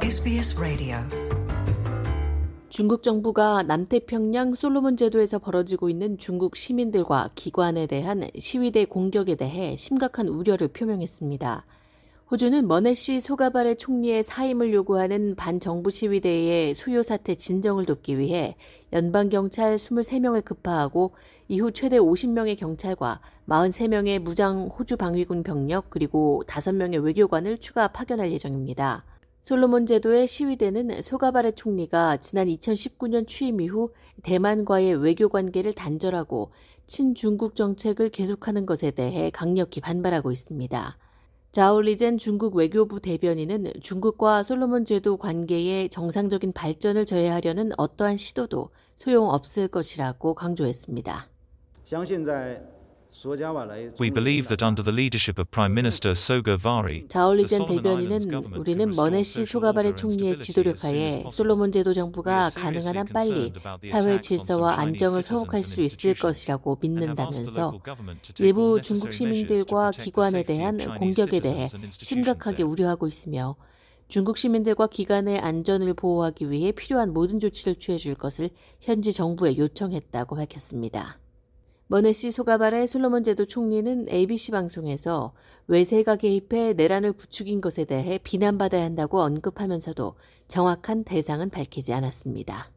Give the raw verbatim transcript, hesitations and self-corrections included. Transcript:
에스비에스 라디오. 중국 정부가 남태평양 솔로몬 제도에서 벌어지고 있는 중국 시민들과 기관에 대한 시위대 공격에 대해 심각한 우려를 표명했습니다. 호주는 머네시 소가바레 총리의 사임을 요구하는 반정부 시위대의 수요 사태 진정을 돕기 위해 연방경찰 이십삼 명을 급파하고 이후 최대 오십 명의 경찰과 사십삼 명의 무장 호주 방위군 병력 그리고 다섯 명의 외교관을 추가 파견할 예정입니다. 솔로몬 제도의 시위대는 소가바레 총리가 지난 이천십구 년 취임 이후 대만과의 외교 관계를 단절하고 친중국 정책을 계속하는 것에 대해 강력히 반발하고 있습니다. 자올리젠 중국 외교부 대변인은 중국과 솔로몬 제도 관계의 정상적인 발전을 저해하려는 어떠한 시도도 소용없을 것이라고 강조했습니다. We believe that under the leadership of Prime Minister Soga Vari, 자올리젠 대변인은 우리는 머네시 소가바레 총리의 지도력 하에 솔로몬 제도 정부가 가능한 한 빨리 사회 질서와 안정을 회복할 수 있을 것이라고 믿는다면서 일부 중국 시민들과 기관에 대한 공격에 대해 심각하게 우려하고 있으며 중국 시민들과 기관의 안전을 보호하기 위해 필요한 모든 조치를 취해줄 것을 현지 정부에 요청했다고 밝혔습니다. 머네시 소가바레 솔로몬 제도 총리는 에이비씨 방송에서 외세가 개입해 내란을 부추긴 것에 대해 비난받아야 한다고 언급하면서도 정확한 대상은 밝히지 않았습니다.